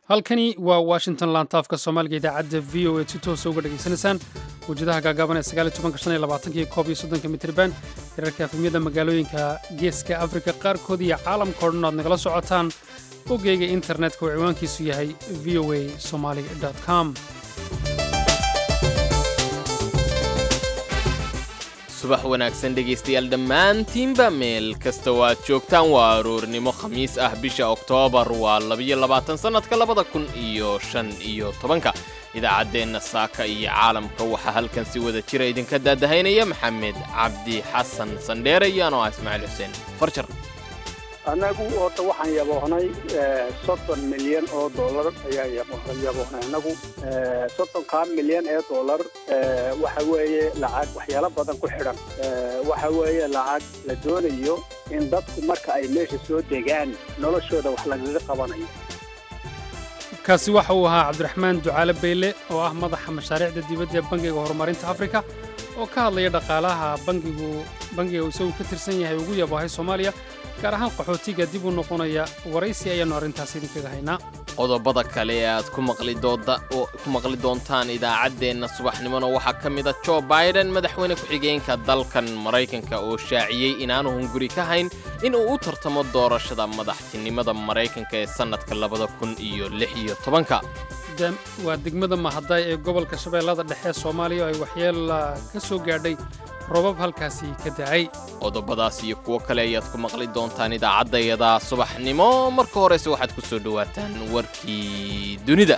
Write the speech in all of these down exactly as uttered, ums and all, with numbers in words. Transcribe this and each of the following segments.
halkani waa washington lantaafka soomaaliga idaacadda v o a si toosa uga dhegaysanaysaan wajadaha gaagaaban ee sagaal iyo tobanka shan iyo labaatanka iyo koob iyo soddonka mitriban hirarka afhimyada magaalooyinka geeska afrika qaarkood iyo caalamka o dhan oad nagala socotaan bogeyga internetka oo ciwaankiisu yahay v o a somali com subax wanaagsan dhegaystayaal dhammaantiinba meel kasta waad joogtaan waa aroornimo khamiis ah bisha oktoobar waa labiyo labaatan sannadka labada kun iyo shan iyo tobanka idaacaddeenna saaka iyo caalamka waxaa halkan si wada jira idinka daadahaynaya maxamed cabdi xasan sandheere iyo anoo ah ismaaciil xuseen farjar annagu horta waxaan yaboohnay soddon milyan oo dollar ayaa yaboohnay annagu soddonkaa milyan ee dollar waxa weeye lacag waxyaalo badan ku xidhan waxa weeye lacag la doonayo in dadku marka ay meesha soo degaan noloshooda wax lagaga qabanayo kaasi waxa uu ahaa cabdiraxmaan ducaale bayle oo ah madaxa mashaariicda dibadda ee bangiga horumarinta afrika oo ka hadlaya dhaqaalaha bangigu bangiga isagu ka tirsan yahay ugu yaboohay soomaaliya gaar ahaan qaxootiga dib u noqonaya waraysi ayaannu arrintaas idinkaga haynaa qodobada kale ee aad ku maqli doonta oo ku maqli doontaan idaacaddeenna subaxnimona waxaa ka mid a Joe Biden madaxweyne ku-xigeenka dalkan Maraykanka oo shaaciyey inaanu hunguri ka hayn in uu u tartamo doorashada madaxtinimada Maraykanka ee sannadka labada kun iyo lix iyo tobanka waa degmada Mahaday ee gobolka Shabeellada Dhexe ee Soomaaliya oo ay waxyeello ka soo gaadhay robab halkaasi ka da'ay qodobadaas iyo kuwo kale ayaad ku maqli doontaan idaacaddayada subaxnimo marka horeyse waxaad ku soo dhowaataan warkii dunida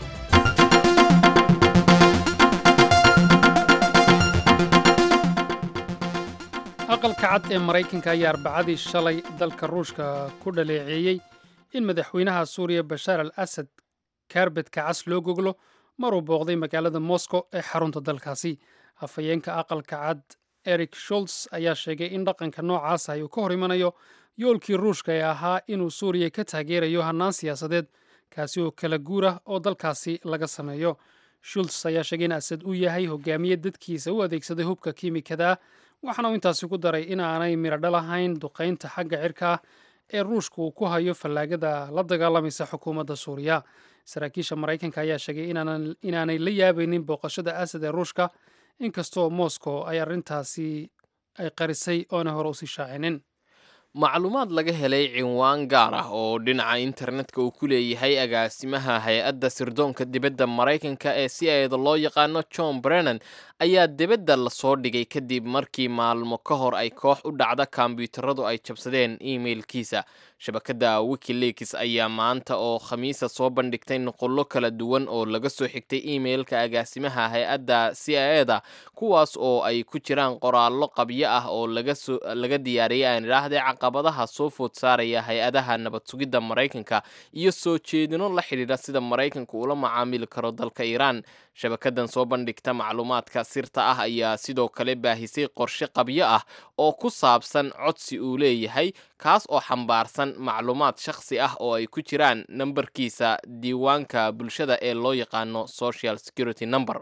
aqalka cad ee maraykanka ayaa arbacadii shalay dalka ruushka ku dhaleeceeyey in madaxweynaha suuriya bashaar al asad kaarbedka cas loo goglo maruu booqday magaalada moscow ee xarunta dalkaasi afhayeenka aqalka cad eric sholts ayaa sheegay in dhaqanka noocaas ah uu ka hor imanayo yoolkii ruushka ee ahaa inuu suuriya ka taageerayo hannaan siyaasadeed kaasi oo kala guur ah oo dalkaasi laga sameeyo shults ayaa sheegay in asad uu yahay hogaamiye dadkiisa u adeegsaday hubka kiimikada waxaana uu intaasi ku daray in aanay miradho lahayn duqaynta xagga cirka ah ee ruushka uu ku hayo fallaagada la dagaalamaysa xukuumadda suuriya saraakiisha maraykanka ayaa sheegay inaanay la yaabaynin booqashada asad ee ruushka inkastoo moscow ay arrintaasi ay qarisay oona hore usii shaacinin macluumaad laga helay cinwaan gaar ah oo dhinaca internetka uu ku leeyahay agaasimaha hay-adda sirdoonka dibadda maraykanka ee si ayada loo yaqaano john brennan ayaa dibadda lasoo dhigay kadib markii maalmo ka hor ay koox u dhacda kombiyuutaradu ay jabsadeen imailkiisa shabakadda wikileaks ayaa maanta oo khamiisa soo bandhigtay nuqullo kala duwan oo laga soo xigtay imailka agaasimaha hay-adda c i eda kuwaas oo ay ku jiraan qoraallo qabyo ah oo laga diyaariyay aan idhaahdee caqabadaha soo food saaraya hay-adaha nabad sugidda maraykanka iyo soo jeedino la xidhiidha sida maraykanku ula macaamili karo dalka iiraan shabakadan soo bandhigta macluumaadka sirta ah ayaa sidoo kale baahisay qorshe qabyo ah oo ku saabsan codsi uu leeyahay kaas oo xambaarsan macluumaad shakhsi ah oo ay ku jiraan nambarkiisa diiwaanka bulshada ee loo yaqaano social security number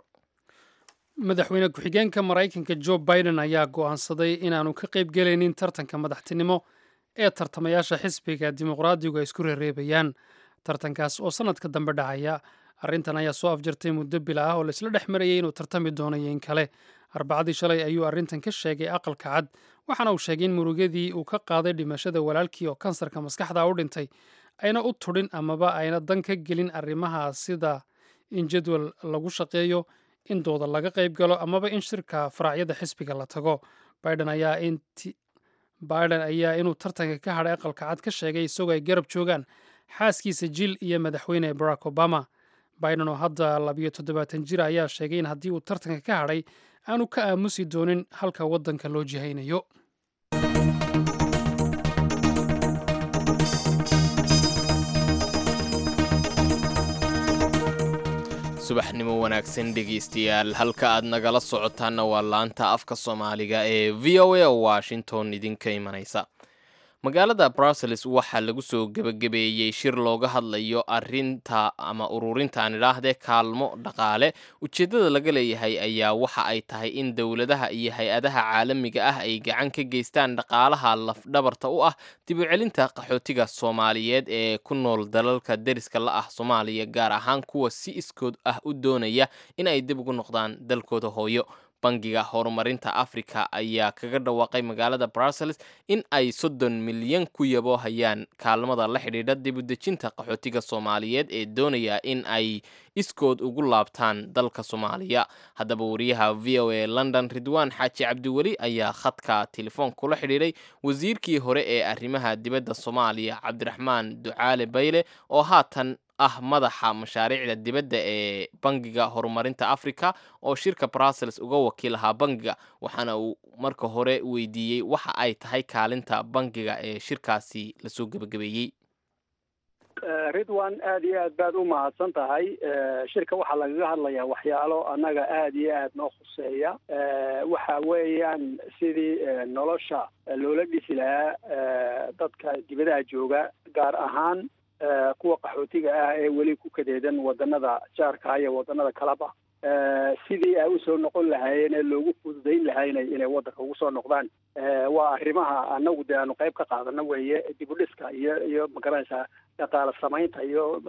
madaxweyne ku-xigeenka maraykanka joe biden ayaa go'aansaday inaanu ka qayb gelaynin tartanka madaxtinimo ee tartamayaasha xisbiga dimuqraadigu ay isku reereebayaan tartankaas oo sannadka dambe dhacaya arrintan ayaa soo afjartay muddo bila ah oo laisla dhex marayay inuu tartami doonayo in kale arbacadii shalay ayuu arrintan ka sheegay aqalka cad waxaana uu sheegay in murugadii uu ka qaaday dhimashada walaalkii oo kansarka maskaxda u dhintay ayna u tudhin amaba ayna dan ka gelin arrimaha sida in jadwal lagu shaqeeyo in dooda laga qayb galo amaba in shirka faracyada xisbiga la tago biden ayaa biden ayaa inuu tartanka ka hadhay aqalka cad ka sheegay isagoo ay garab joogaan xaaskiisa jill iyo madaxweyne barack obama biden oo hadda labiyo toddobaatan jir ayaa sheegay in haddii uu tartanka ka hadhay aanu ka aamusi doonin halka waddanka loo jihaynayo subaxnimo wanaagsan dhegaystayaal halka aad nagala socotaanna waa laanta afka soomaaliga ee v o a oo washington idinka imanaysa magaalada brussels waxaa lagu soo gebagabeeyey shir looga hadlayo arinta ama ururinta aan idhaahdee kaalmo dhaqaale. ujeeddada laga leeyahay ayaa waxa ay tahay in dowladaha iyo hay-adaha caalamiga ah ay gacan ka geystaan dhaqaalaha lafdhabarta u ah dib u celinta qaxootiga soomaaliyeed ee ku nool dalalka deriska la ah soomaaliya, gaar ahaan kuwa si iskood ah u doonaya in ay dib ugu noqdaan dalkooda hooyo. bangiga horumarinta africa ayaa kaga dhawaaqay magaalada brussels in ay soddon milyan ku yabo hayaan kaalmada la xidhiidha dib u dejinta qaxootiga soomaaliyeed ee doonaya in ay iskood ugu laabtaan dalka soomaaliya. haddaba wariyaha v o a london ridwaan xaaji cabdiweli ayaa khadka telefoon kula xidhiidhay wasiirkii hore ee arrimaha dibadda soomaaliya cabdiraxmaan ducaale bayle oo haatan ah madaxa mashaariicda dibadda ee bangiga horumarinta africa oo shirka brussels uga wakiil ahaa bangiga, waxaana uu marka hore weydiiyey waxa ay tahay kaalinta bangiga ee shirkaasi lasoo gebagabeeyey. ridwan aad iyo aad baad u mahadsan tahay. shirka waxaa lagaga hadlayaa waxyaalo annaga aad iyo aad noo khuseeya. waxa weeyaan sidii nolosha loola dhisi lahaa dadka dibadaha jooga, gaar ahaan kuwa qaxootiga ah ee weli ku kadeedan wadanada jaarka iyo wadanada kaleba, sidii ay usoo noqon lahaayeen ee loogu fududayn lahayn inay wadanka ugu soo noqdaan. waa arrimaha anagu dee aanu qayb ka qaadano weeye, dib u dhiska iyo iyo magaranaysaa dhaqaale samaynta iyo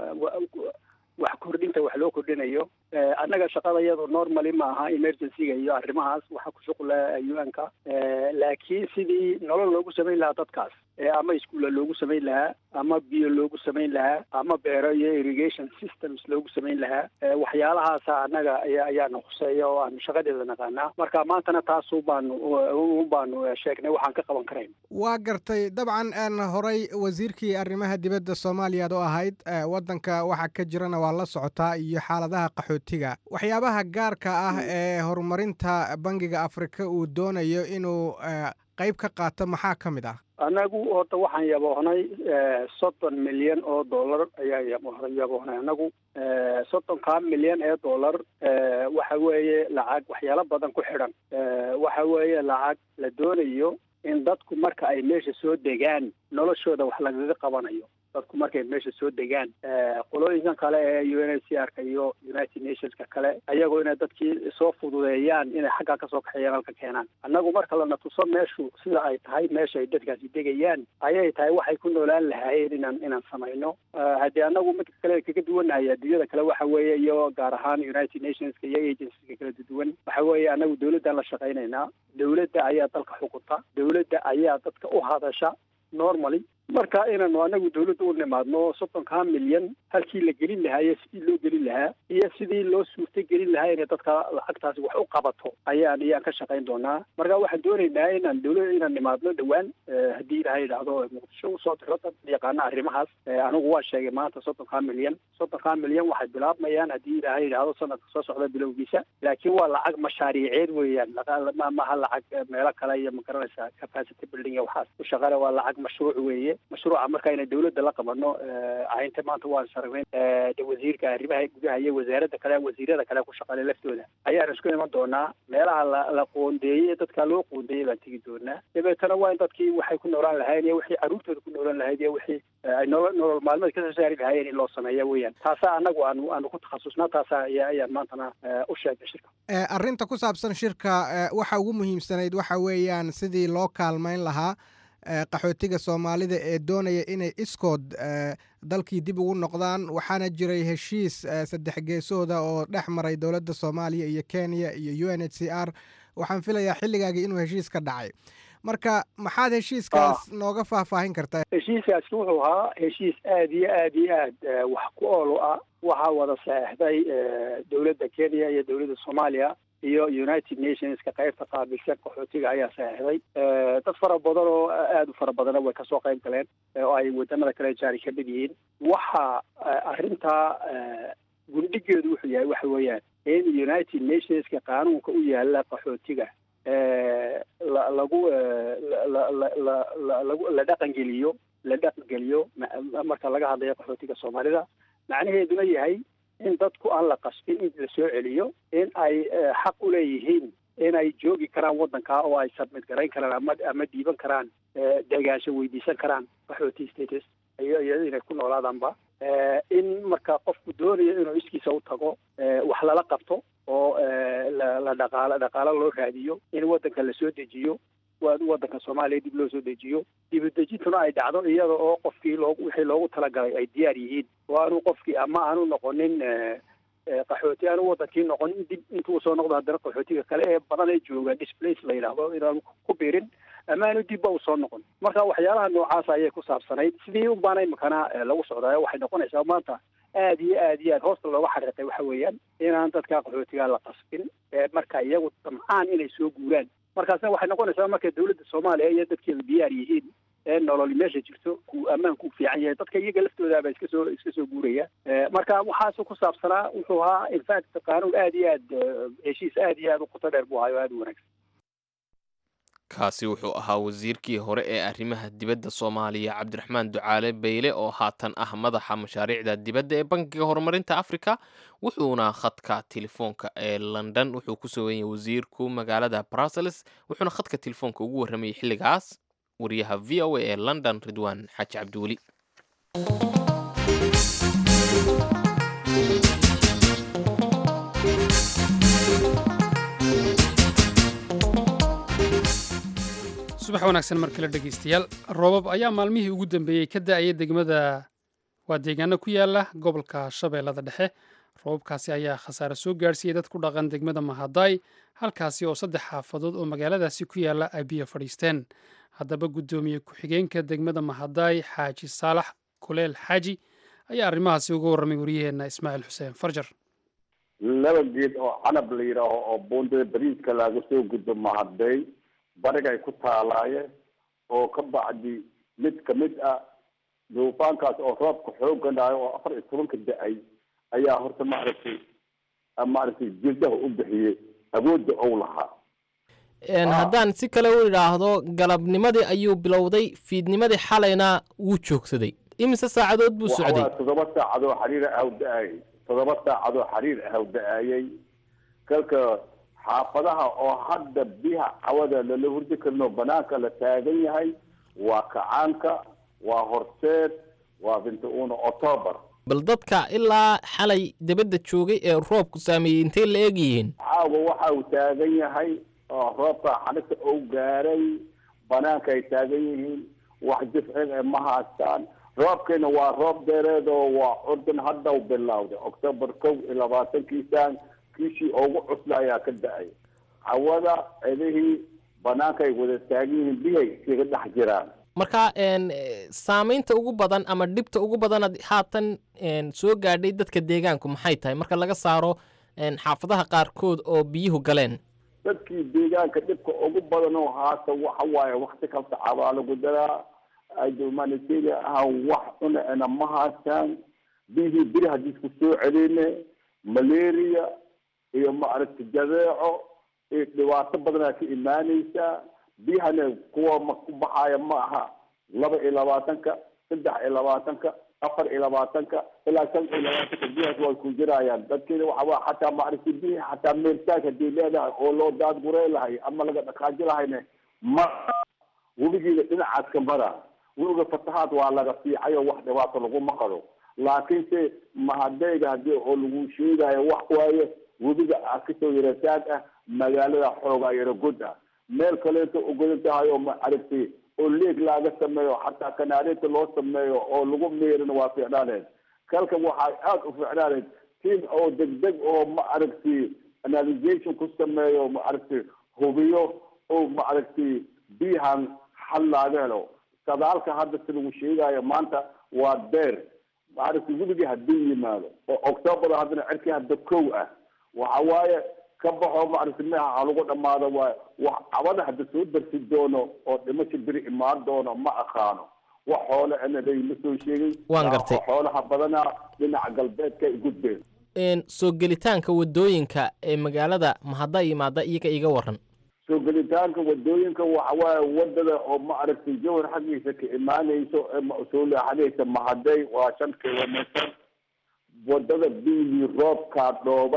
wax kordhinta wax loo kordhinayo. annaga shaqada iyadu normally ma aha emergencyga iyo arrimahaas waxa ku shuqula u n ka, laakiin sidii nolol loogu samayn lahaa dadkaas, ama iskuulla loogu samayn lahaa, ama biyo loogu samayn lahaa, ama beero iyo irrigation systems loogu samayn lahaa, waxyaalahaasa annaga ayaana khuseeya oo aanu shaqadeeda naqaanaa. marka maantana taasu baanu un baanu sheegnay waxaan ka qaban karayn. waa gartay. dabcan aan horay wasiirkii arrimaha dibadda soomaaliya oo ahayd, waddanka waxa ka jirana waa la socotaa iyo xaaladaha qaxootiga. waxyaabaha gaarka ah ee horumarinta bangiga afrika uu doonayo inuu qayb ka qaato maxaa ka mid ah? annagu horta waxaan yaboohnay soddon milyan oo dollar ayaan yaboohnay. annagu soddonkaa milyan ee dollar waxa weeye lacag waxyaalo badan ku xidhan. waxa weeye lacag la doonayo in dadku marka ay meesha soo degaan noloshooda wax lagaga qabanayo. dadku markay meesha soo degaan, qolooyinkan kale ee u n h c r ka iyo united nationska kale ayagoo inay dadkii soo fududeeyaan inay xaggaa kasoo kaxeeyaan halka keenaan. annagu marka lana tuso meeshu sida ay tahay, meesha ay dadkaasi degayaan ayay tahay waxay ku noolaan lahaayeen inaan inaan samayno. haddii annagu midka kale kaga duwanahay adduunyada kale waxa weeye, iyo gaar ahaan united nationska iyo agencyska kala duwan, waxa weeye annagu dawladdan la shaqaynaynaa. dawladda ayaa dalka xukunta, dawladda ayaa dadka u hadasha normally. marka inaanu anagu dawladda u nimaadno soddonkaa milyan halkii la gelin lahaa iyo sidii loo gelin lahaa iyo sidii loo suurta gelin lahaa inay dadka lacagtaasi wax u qabato ayaan ayaan ka shaqayn doonaa. marka waxaan doonaynaa inaan dawladda inaan nimaadno dhowaan, haddii ilaahay idhaahdo muqdisho usoo diro dad yaqaana arrimahaas. anigu waa sheegay maanta soddonkaa milyan soddonkaa milyan waxay bilaabmayaan haddii ilaahay idhaahdo sanadka soo socda bilowgiisa, laakiin waa lacag mashaariiceed weeyaan, maha lacag meelo kale iyo magaranaysaa capacity building iyo waxaas u shaqale. waa lacag mashruuc weeye. mashruuca marka inay dawladda la qabano ahaynta maanta waan saragnayn wasiirka arrimaha gudaha iyo wasaaradda kale wasiirada kale ku shaqaale laftooda ayaan isku iman doonaa. meelaha la la qoondeeyey dadka loo qoondeeyey baan tegi doonaa. dabeetana waa in dadkii waxay ku noolaan lahaayeen iyo wixii carruurtooda ku noolaan lahayd iyo wixii ay nolol nolol maalmeed kasoo saari lahaayeen in loo sameeya weeyaan. taasaa annagu aanu aanu ku takhasusnaa. taasaa ayaan maantana u sheegay shirka. arrinta ku saabsan shirka waxa ugu muhiimsanayd waxa weeyaan sidii loo kaalmayn lahaa qaxootiga soomaalida ee doonaya inay iskood dalkii dib ugu noqdaan. waxaana jiray heshiis saddex geesooda oo dhex maray dowladda soomaaliya iyo kenya iyo u n h c r. waxaan filayaa xilligaagii inuu heshiis ka dhacay. marka maxaad heshiiskaas nooga faahfaahin kartaa? heshiiskaasi wuxuu ahaa heshiis aad iyo aad iyo aad wax ku ool ah. waxaa wada saxeixday dowladda kenya iyo dowladda soomaaliya iyo united nationska qaybta qaabilsan qaxootiga ayaa saxeixday. dad fara badan oo aada u fara badana way kasoo qayb galeen oo ay wadanada kale jaari ka mid yihiin. waxa arrintaa gundhigeedu wuxuu yahay waxa weeyaan in united nationska qaanuunka u yaala qaxootiga lagu lagu la dhaqangeliyo la dhaqangeliyo marka laga hadlayo qaxootiga soomaalida. macnaheeduna yahay in dadku aan la qasbin in la soo celiyo, in ay xaq u leeyihiin inay joogi karaan waddankaa oo ay submit garayn karaan ama ama dhiiban karaan deegaansho weydiisan karaan qaxooti status iyo iyo inay ku noolaadaanba in marka qofku doonayo inuu iskiisa u tago wax lala qabto oo la dhaqaalo dhaqaalo loo raadiyo in waddanka la soo dejiyo waddanka Soomaaliya dib loo soo dejiyo dib u dejintuna ay dhacdo iyada oo qofkii loogu wixii loogu talagalay ay diyaar yihiin waa inuu qofkii ama aanu noqonin qaxooti aanu waddankii noqonin dib intuu soo noqdo haddana qaxootiga kale ee badan ee jooga displace la yidhaahdo inaanu ku biirin ama aanu dibba u soo noqon marka waxyaalaha noocaas ayay ku saabsanayd sidii un baana imikana lagu socdaayo waxay noqonaysaa maanta aad iyo aad iyo aad hoosta looga xariiqay waxa weeyaan inaan dadka qaxootiga la qasbin marka iyagu damcaan inay soo guuraan markaasna waxay noqonaysaa marka dawladda Soomaaliya iyo dadkeedu diyaar yihiin ee nolol meesha jirto ku ammaanku fiican yahay dadka iyaga laftooda ba iska soo iska soo guuraya marka waxaas ku saabsanaa wuxuu ahaa in fact qaanuun aad iyo aad heshiis aad iyo aad u qoto dheer buu ahaa aad u wanaagsan kaasi wuxuu ahaa wasiirkii hore ee arrimaha dibadda Soomaaliya Cabdiraxmaan Ducaale Beyle oo haatan ah madaxa mashaariicda dibadda ee Bankiga Horumarinta Afrika wuxuuna khadka telefoonka ee London wuxuu ku soo weeyay wasiirku magaalada Brussels wuxuuna khadka telefoonka ugu warramay xilligaas wariyaha V O A ee London Ridwan Xaaji Cabdiwali subax wanaagsan mar kale dhegeystayaal roobab ayaa maalmihii ugu dambeeyey ka da'aya degmada waa deegaano ku yaala gobolka Shabeellada Dhexe roobabkaasi ayaa khasaare soo gaarsiiyey dad ku dhaqan degmada Mahaday halkaasi oo saddex xaafadood oo magaaladaasi ku yaala ay biyo fadhiisteen haddaba guddoomiye ku-xigeenka degmada Mahaday Xaaji Saalax Kuleel Xaaji ayaa arrimahaasi uga warramay wariyaheenna Ismaaciil Xuseen Farjar laba geed oo canab la yidhaaho oo buundada bariiska laga soo gudbo Mahaday bariga ay ku taalaayeen oo ka bacdi mid ka mid ah duufaankaas oo roobka xooganayo oo afar iyo tobanka da-ay ayaa horta maaragtay maaragtay jildaha u bixiyey awoodda ou lahaa haddaan si kale u idhaahdo galabnimadii ayuu bilowday fiidnimadii xalayna wuu joogsaday imise saacadood buu socday toddoba saacadoo xariir ah da-ay toddoba saacadoo xariir ah da-ayay kalka xaafadaha oo hadda biyaha cawada lala hurdi karno banaanka la taagan yahay waa Kacaanka waa Horseed waa Binta Uuna October bal dadka ilaa xalay dibadda joogay ee roobku saameeyay intee la eeg yihiin caawa waxa uu taagan yahay oo roobka xalista oo gaaray banaanka ay taagan yihiin wax jifcin ee ma haystaan roobkeena waa roob dheereed oo waa ordan hadda u bilowday October kow iyo labaatankiisaan kiishii ugu cusla ayaa ka da-ay cawada cidihii banaanka ay wada taagan yihiin bihay iskaga dhex jiraan marka saamaynta ugu badan ama dhibta ugu badan haatan soo gaadhay dadka deegaanku maxay tahay marka laga saaro xaafadaha qaarkood oo biyuhu galeen dadkii deegaanka dhibka ugu badan oo haata waxa waaye wakti kasta cabaa lagu daraa humanitarian ah wax cunana ma haystaan biyihii biri haddii isku soo celine malaria iyo maaragtay jadeeco iyo dhibaato badanaa ka imaanaysaa biyahana kuwa ma ku baxaaya ma aha laba iyo labaatanka saddex iyo labaatanka afar iyo labaatanka ilaa shan iyo labaatanka biyahaas waa ku jirayaan dadkeeda waxaa xataa maaragtay biyihi xataa meeltaag haddii leedahay oo loo daadgurey lahay ama laga dhaqaaji lahayne ma webigeeda dhinacaas ka mara webiga fatahaad waa laga fiicay oo wax dhibaato laguma qado laakiinse Mahadayga haddii oo lagu sheegayo wax waaye webiga kasoo yarataag ah magaalada xoogaa yaro god ah meel kaleeto u godan tahay oo ma aragtay oo leeg laga sameeyo xataa kanaareeta loo sameeyo oo lagu meerina waa fiicnaaneed kalka waxaa aada u fiicnaaneed tiim oo degdeg oo ma aragtay navigation ku sameeyo ma aragtay hubiyo oo ma aragtay biyahan xal laga helo sadaalka hadda si lagu sheegayo maanta waa beer maaragtay weligii haddii yimaado oo October haddana cirkii hadda kow ah waxa waaye ka baxo maaragtay meeha lagu dhamaado waa wax cabada hadda soo darsi doono oo dhimasho biri imaan doono ma aqaano wax xoolo ana leeyma soo sheegay waan gartay xoolaha badana dhinaca galbeedka ay gudbeen een soo gelitaanka wadooyinka ee magaalada Mahaday yimaada iyaga iga waran soo gelitaanka wadooyinka waxa waaye wadada oo ma aragtay jawhar xaqiisa ka imaanayso ee masuul ahaysa Mahaday waa shan kiiloomitir wadada biili roobka dhooban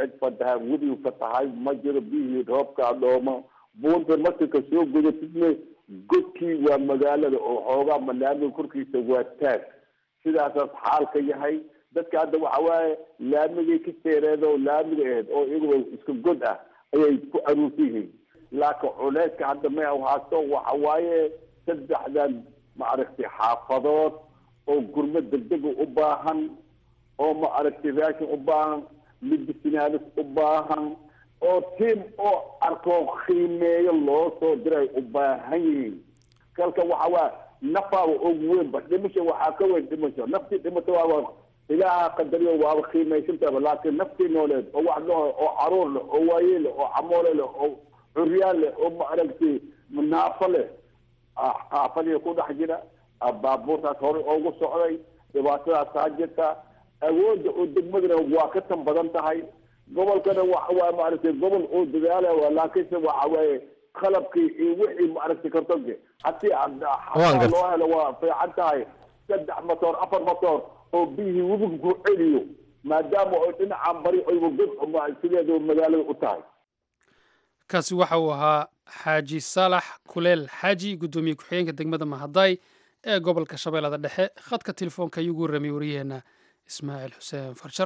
cid fataha webigu fatahay ma jiro biyihii roobkaa dhooma buunta marka ka soo gudatidne godkii waa magaalada oo xoogaa malaamiga korkiisa waa taag sidaasaas xaalka yahay dadka hadda waxa waaye laamigay ka seereed oo laamiga ahayd oo iyaguba iska god ah ayay ku aruursan yihiin laakiin culeyska hadda may haasto waxa waaye saddexdan maaragtay xaafadood oo gurmo degdega u baahan oo maaragtay raashin u baahan midbisinaalis u baahan oo tiim oo arko qiimeeyo loo soo diray u baahan yihiin kalka waxa waa nafaaba ugu weynba dhimasho waxaa ka weyn dhimasho naftii dhimato waaba ilaaha qadariyo waaba qiimaysantaaba laakiin naftii nooleed oo wax dhaho oo caruur leh oo waayeel leh oo camoole leh oo curyaan leh oo maaragtay naafo leh xaafadii ku dhex jira baabuurtaas horey oogu socday dhibaatadaasaa jirta awoodda oo degmadana waa ka tan badan tahay gobolkana waxa waaye maaragtay gobol oo dadaalaya laakiinse waxa waaye qalabkii iyo wixii maaragtay kartonki haddii xataa loo helo waa fiican tahay saddex motoor afar motoor oo biyihii webiga ku celiyo maadaama oo dhinacaan bari oyba god sideeda magaalada u tahay kaasi waxa uu ahaa xaaji saalax kuleel xaaji guddoomiye ku-xigeenka degmada mahaday ee gobolka shabeellada dhexe khadka telefoonka ayuu ugu warramiyey wariyaheenna ismaaciil xuseen farshar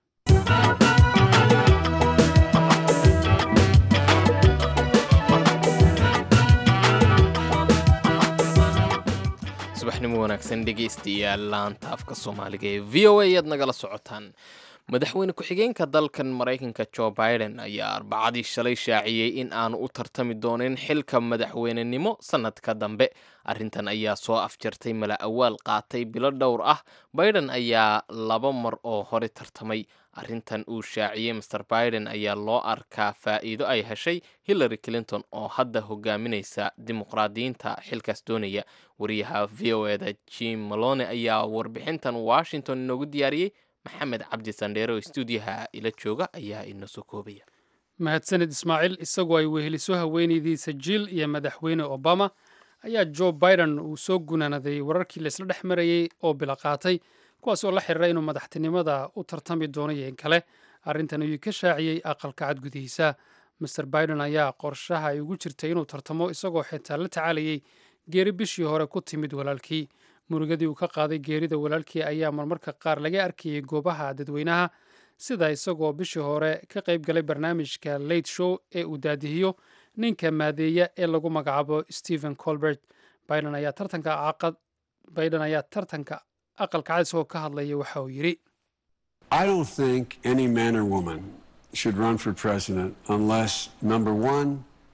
subaxnimo wanaagsan dhegaystayaal laanta afka soomaaliga ee v o a ayaad nagala socotaan madaxweyne ku-xigeenka dalkan maraykanka jo biden ayaa arbacadii shalay shaaciyey in aanu u tartami doonin xilka madaxweynenimo sannadka dambe arrintan ayaa soo afjartay mala awaal qaatay bilo dhowr ah biden ayaa laba mar oo hore tartamay arrintan uu shaaciyey master biden ayaa loo arkaa faa'iido ay heshay hillary clinton oo hadda hogaaminaysa dimuqraadiyiinta xilkaas doonaya wariyaha v o eda jim malone ayaa warbixintan washington inoogu diyaariyey maxamed cabdi sandheere oo stuudiyaha ila jooga ayaa ina soo koobaya mahadsanid ismaaciil isagoo ay weheliso haweenaydiisa jill iyo madaxweyne obama ayaa jo biden uu soo gunaanaday wararkii laisla dhex marayey oo bila qaatay kuwaas oo la xiriira inuu madaxtinimada u tartami doono iyo in kale arrintan ayuu ka shaaciyey aqalka cad gudihiisa master biden ayaa qorshaha ay ugu jirtay inuu tartamo isagoo xitaa la tacaalayey geeri bishii hore ku timid walaalkii murugadii uu ka qaaday geerida walaalkii ayaa marmarka qaar laga arkayey goobaha dadweynaha sida isagoo bishii hore ka qayb galay barnaamijka late show ee uu daadihiyo ninka maadeeya ee lagu magacaabo stephen colbert biden ayaa tartanka caqad biden ayaa tartanka aqalka cad isagoo ka hadlaya waxa uu yidhi I don't think any man or woman should run for president unless number one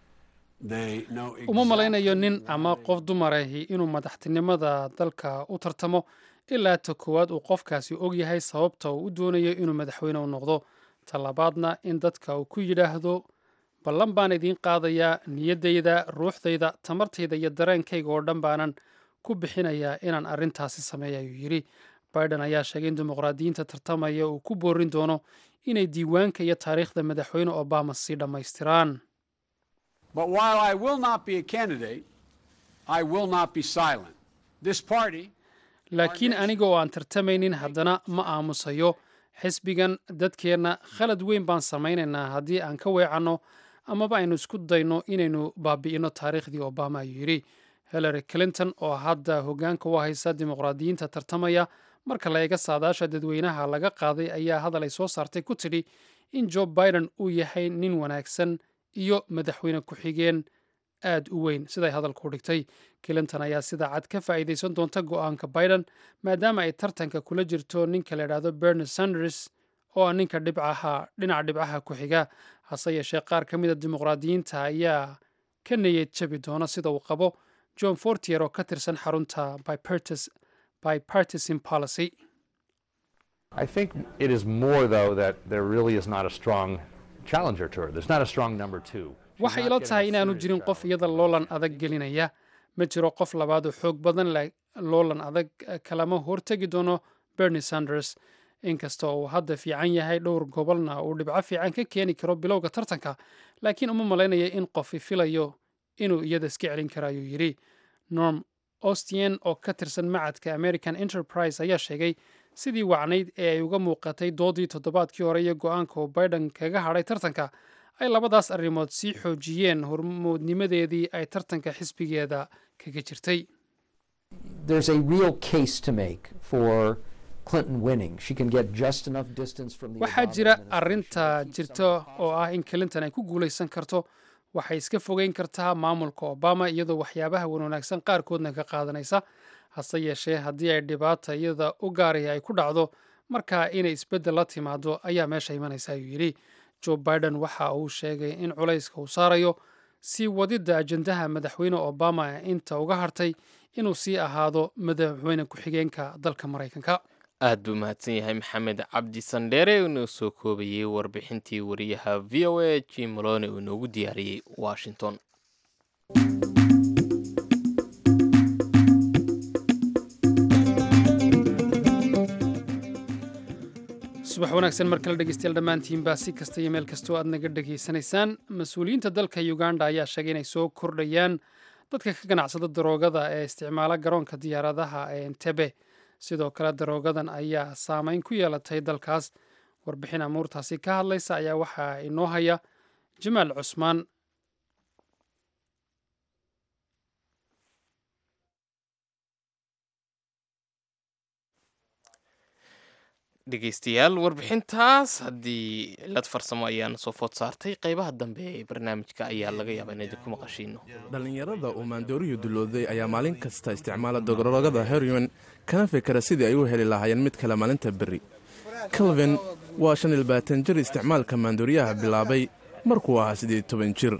uma malaynayo nin ama qof dumarahi inuu madaxtinimada dalka u tartamo ilaa ta koowaad uu qofkaasi og yahay sababta uu u doonayo inuu madaxweyne u noqdo talabaadna in dadka uu ku yidhaahdo ballan baan idiin qaadayaa niyaddayda ruuxdayda tamartayda iyo dareenkayga oo dhan baanan ku bixinayaa inaan arrintaasi sameeya ayuu yidhi biden ayaa sheegay in dimuqraadiyiinta tartamaya uu ku boorin doono inay diiwaanka iyo taariikhda madaxweyne obama sii dhammaystiraan But while I will not be a candidate, I will not be silent. This party laakiin aniga oo aan tartamaynin haddana ma aamusayo xisbigan dadkeenna khalad weyn baan samaynaynaa haddii aan ka weecanno amaba aynu isku dayno inaynu baabi'ino taariikhdii obama ayuu yidhi hillary clinton oo hadda hoggaanka u haysa dimuqraadiyiinta tartamaya marka la eega saadaasha dadweynaha laga qaaday ayaa hadal ay soo saartay ku tidhi in jo biden uu yahay nin wanaagsan iyo madaxweyne ku-xigeen aad u weyn siday hadalku dhigtay clinton ayaa sida cad ka faa'iidaysan doonta go'aanka biden maadaama ay tartanka kula jirto ninka la idhaahdo bernie sanders oo ah ninka dhibcaha dhinaca dhibcaha ku-xiga hase yeeshee qaar ka mida dimuqraadiyiinta ayaa ka niyad jabi doona sida uu qabo john fortier oo ka tirsan xarunta bipartisan policy I think it is more though that there really is not a strong challenger to her. There's not a strong number two. waxay ila tahay inaanu jirin qof iyada loolan adag gelinaya ma jiro qof labaad oo xoog badan loolan adag kalama hortegi doono bernie sanders inkasta oo uu hadda fiican yahay dhowr gobolna uu dhibco fiican ka keeni karo bilowga tartanka laakiin uma malaynaya in qofi filayo inuu iyada iska celin karo ayuu yidhi norm ostien oo ka tirsan macadka american enterprise ayaa sheegay sidii wacnayd ee ay uga muuqatay doodii toddobaadkii hore iyo go-aanka oo biden kaga hadhay tartanka ay labadaas arrimood sii xoojiyeen hormoodnimadeedii ay tartanka xisbigeeda kaga jirtay. There's a real case to make for Clinton winning. She can get just enough distance from the waxaa jira arrinta jirta oo ah in Clinton ay ku guulaysan karto, waxay iska fogeyn kartaa maamulka Obama iyadoo waxyaabaha wanaagsan qaarkoodna ka qaadanaysa, hase yeeshee haddii ay dhibaata iyada u gaaraya ay ku dhacdo markaa inay isbeddel la timaado ayaa meesha imanaysa ayuu yidhi. Joe Biden waxa uu sheegay in culayska uu saarayo sii wadidda ajendaha madaxweyne Obama inta uga hartay inuu sii ahaado madaxweyne ku-xigeenka dalka Maraykanka. aad buu mahadsan yahay maxamed cabdi sandheere inuu soo koobayey warbixintii wariyaha v o a jim malone uu inoogu diyaariyey washington. subax wanaagsan mar kale dhegeystayaal dhammaantiinbaa si kasta iyo meel kastoo aad naga dhegaysanaysaan. mas-uuliyiinta dalka uganda ayaa sheegay inay soo kordhayaan dadka ka ganacsada daroogada ee isticmaala garoonka diyaaradaha ee Entebbe. sidoo kale daroogadan ayaa saameyn ku yeelatay dalkaas. warbixin amuurtaasi ka hadlaysa ayaa waxaa inoo haya jamaal cusmaan. dhegeystayaal warbixintaas haddii cilad farsamo ayaana soo food saartay qaybaha dambe ee barnaamijka ayaa laga yaabaa inay ku maqashiino. dhallinyarada uu maandooriyu dulooday ayaa maalin kasta isticmaala daroogada heroin kana fikera sidii ay u heli lahaayeen mid kale maalinta berri. calvin waa shan iyo labaatan jir isticmaalka maandooriyaha bilaabay markuu ahaa siddeed iyo toban jir.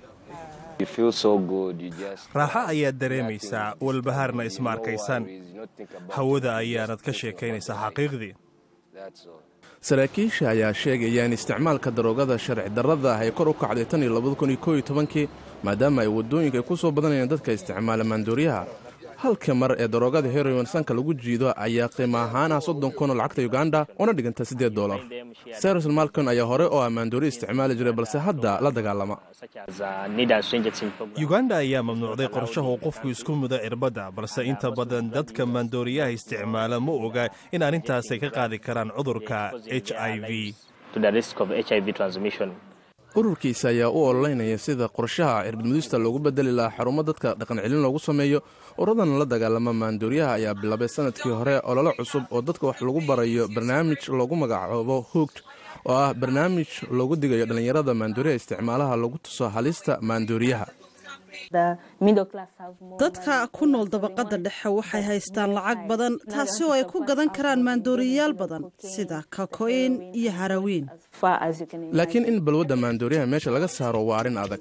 raaxo ayaad dareemaysaa, walbahaarna isma arkaysaan, hawada ayaanad ka sheekaynaysaa xaqiiqdii. saraakiisha ayaa sheegaya in isticmaalka daroogada sharci darrada ah ay kor u kacday tan iyo labada kun iyo koob iyo tobankii maadaama ay waddooyinka ku soo badanayeen dadka isticmaala maandooriyaha. halka mar ee daroogada heroin sanka lagu jiido ayaa qiimo ahaan ah soddon kun oo lacagta uganda una dhiganta siddeed doolar. sarison malcon ayaa hore oo ah maandooriya isticmaali jiray balse hadda la dagaalama. uganda ayaa mamnuucday qorshaha uu qofku isku mudo cirbadda, balse inta badan dadka maandooriyaha isticmaala ma oga in arrintaasay ka qaadi karaan cudurka h i v. ururkiisa ayaa u ololeynaya sida qorshaha cirbadmudista loogu bedeli lahaa xarumo dadka dhaqan celin loogu sameeyo. uradana la dagaalama maandooriyaha ayaa bilaabay sanadkii hore olole cusub oo dadka wax lagu barayo barnaamij loogu magacaabo hoogd oo ah barnaamij loogu digayo dhallinyarada maandooriyaha isticmaalaha lagu tuso halista maandooriyaha. dadka ku nool dabaqadda dhexe waxay haystaan lacag badan, taasi oo ay ku gadan karaan maandooriyayaal badan sida kakoin iyo harawiin. laakiin in balwadda maandooriyaha meesha laga saaro waa arrin adag.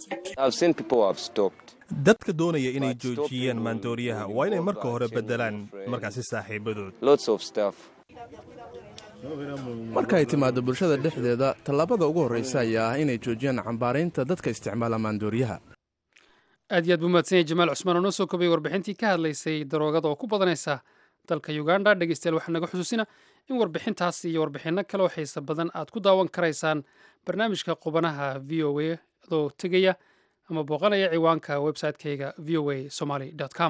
dadka doonaya inay joojiyaan maandooriyaha waa inay marka hore beddelaan markaasi saaxiibadood. marka ay timaado bulshada dhexdeeda, tallaabada ugu horraysa ayaa ah inay joojiyaan cambaaraynta dadka isticmaala maandooriyaha. aad iyo aad buu mahadsan yahay jamaal cusmaan oo noo soo koobay warbixintii ka hadlaysay daroogada oo ku badanaysa dalka uganda. dhegeystayaal waxaa naga xusuusina in warbixintaas iyo warbixinno kale oo xiisa badan aad ku daawan karaysaan barnaamijka qubanaha v o a adoo tegaya ama booqanaya ciwaanka website-kayga v o a somaly com.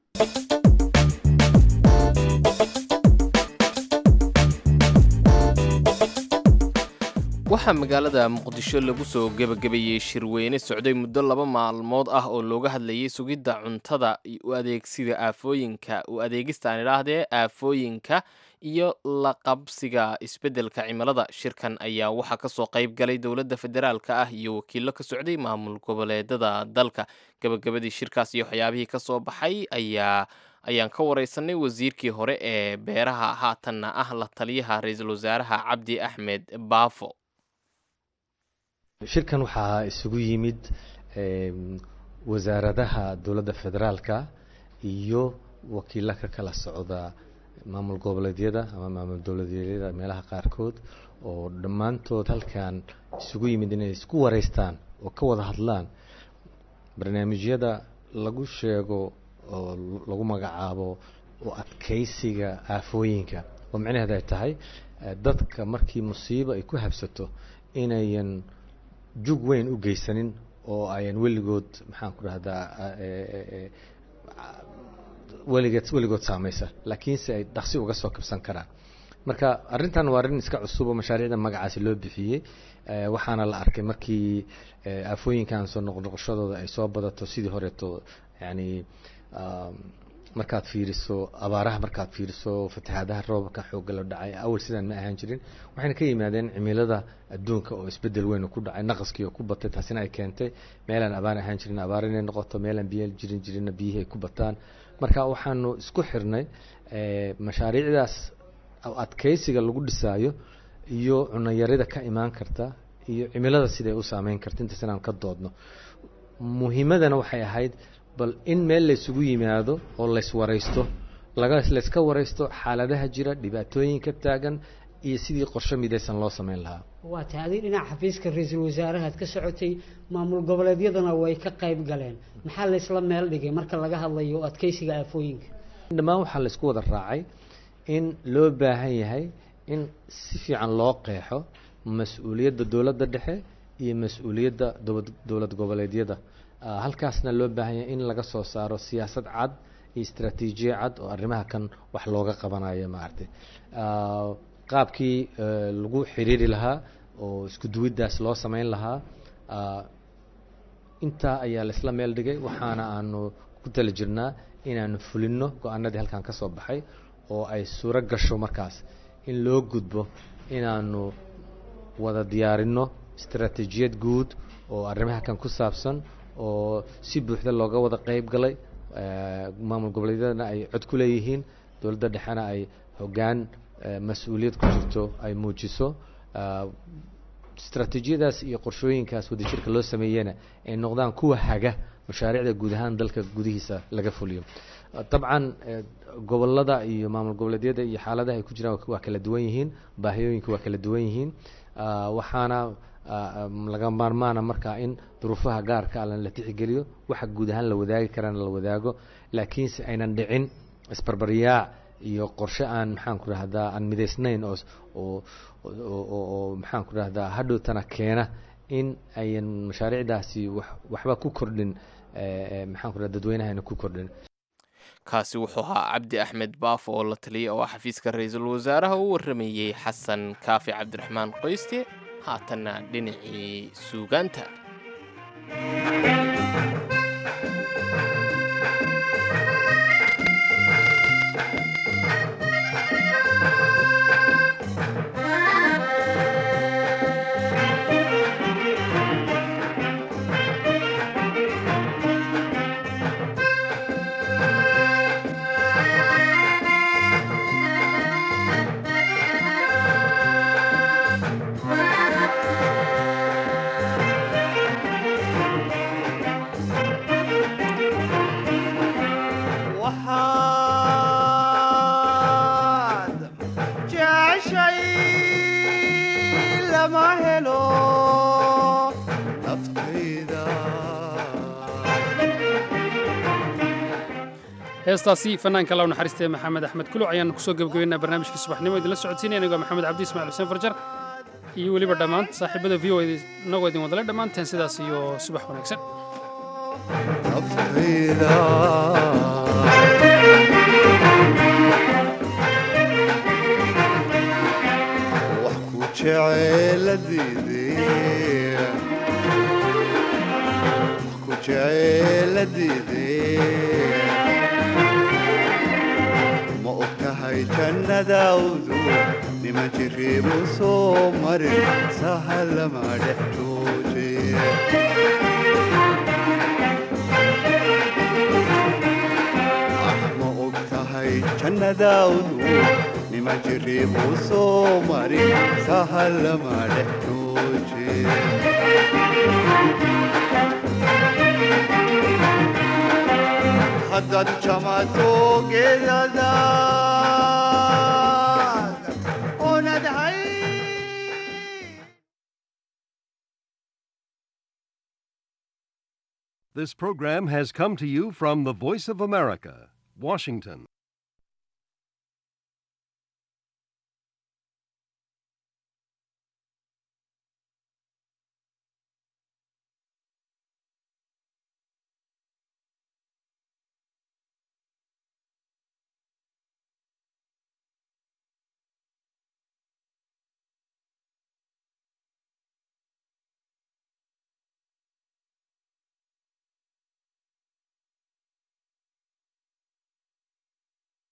waxaa magaalada muqdisho lagu soo gebagabeeyey shirweyne socday muddo laba maalmood ah oo looga hadlayay sugidda cuntada u adeegsiga aafooyinka u adeegista aan idhaahdee aafooyinka iyo la qabsiga isbeddelka cimilada. shirkan ayaa waxaa ka soo qayb galay dowladda federaalka ah iyo wakiillo ka socday maamul goboleedada dalka. gebagabadii shirkaas iyo waxyaabihii ka soo baxay ayaa ayaan ka wareysanay wasiirkii hore ee beeraha haatanna ah la taliyaha ra-iisul wasaaraha cabdi axmed baafo. shirkan waxaa isugu yimid wasaaradaha dowladda federaalka iyo wakiilo ka kala socda maamul goboleedyada ama maamul dowladeedyada meelaha qaarkood oo dhammaantood halkan isugu yimid inay isku wareystaan oo ka wada hadlaan barnaamijyada lagu sheego oo lagu magacaabo oo adkeysiga aafooyinka, oo macnaheedu ay tahay dadka markii musiibo ay ku habsato inayan jug weyn u geysanin oo ayan weligood maxaan ku dhahdaa weligeed weligood saamaysa, laakiinse ay dhaqsi uga soo kabsan karaan. marka arrintan waa arrin iska cusub oo mashaariicda magacaasi loo bixiyey waxaana la arkay markii aafooyinkan soo noqnoqoshadooda ay soo badato sidii horeeto yani markaad fiiriso abaaraha markaad fiiriso fatahaadaha roobka xoogga la dhacay awal sidaan ma ahaan jirin waxayna ka yimaadeen cimilada adduunka oo isbedel weyn ku dhacay naqaskii oo ku batay taasina ay keentay meelaan abaan ahaan jirin abaar inay noqoto meelaan biyo jirin jirinna biyihii ay ku bataan marka waxaanu isku xirnay mashaariicdaas adkeysiga lagu dhisaayo iyo cunayarida ka imaan karta iyo cimilada siday u saameyn karta intaas inaan ka doodno muhiimadana waxay ahayd bal in meel la isugu yimaado oo la iswaraysto laga la iska waraysto xaaladaha jira dhibaatooyinka taagan iyo sidii qorshe midaysan loo sameyn lahaa waa tahay dhinaca xafiiska ra'iisul wasaaraha ka socotay maamul goboleedyadana way ka qayb galeen maxaa la isla meel dhigay marka laga hadlayo adkeysiga aafooyinka dhammaan waxaa la isku wada raacay in loo baahan yahay in si fiican loo qeexo mas-uuliyadda dowladda dhexe iyo mas-uuliyadda dowlad goboleedyada halkaasna loo baahan yahay in laga soo saaro siyaasad cad iyo istaraatiijiya cad oo arrimaha kan wax looga qabanayo maaragtay qaabkii lagu xiriiri lahaa oo isku duwiddaas loo sameyn lahaa intaa ayaa la isla meel dhigay waxaana aanu ku tali jirnaa inaanu fulinno go-aanadii halkan ka soo baxay oo ay suuro gasho markaas in loo gudbo inaanu wada diyaarinno istaraatiijiyad guud oo arrimaha kan ku saabsan oo si buuxda looga wada qayb galay maamul goboleedyadana ay cod ku leeyihiin dowladda dhexena ay hoggaan mas-uuliyad ku jirto ay muujiso istaraatiijiyadaas iyo qorshooyinkaas wadajirka loo sameeyena ay noqdaan kuwa haga mashaariicda guud ahaan dalka gudihiisa laga fuliyo dabcan gobolada iyo maamul goboleedyada iyo xaaladaha ay ku jiraan waa kala duwan yihiin baahiyooyinka waa kala duwan yihiin waxaana laga maarmaana markaa in duruufaha gaarka ah la tixgeliyo waxa guud ahaan la wadaagi karana la wadaago laakiinse aynan dhicin isbarbaryaac iyo qorshe aan maxaan ku rahdaa aan midaysnayn oo oo oo maxaan ku rahdaa hadhowtana keena in ayan mashaariicdaasi waxba ku kordhin maxaan ku rahdaa dadweynahayna ku kordhin kaasi wuxuu ahaa cabdi axmed baaf oo la taliyay oo xafiiska ra-iisul wasaaraha u waramayey xasan kaafi cabdiraxmaan qoyste haatanna dhinacii suugaanta heestaasi fanaanka law naxariistay maxamed axmed kuluc ayaanu kusoo gebagabeynaa barnaamijkii subaxnimo idinla socodsiinaya anigoo maxamed cabdi ismaciil xuseen farjar iyo weliba dhammaan saaxiibada v o inagoo idin wadale dhammaanteen sidaas iyo subax wanaagsan jannadawdu nima jiriibu soo marin sahalama dhexdooje ma og tahay jannadawdu nima jiriibu soo marin sahalama dhexdooje haddaad jamato geedada This program has come to you from the Voice of America, Washington.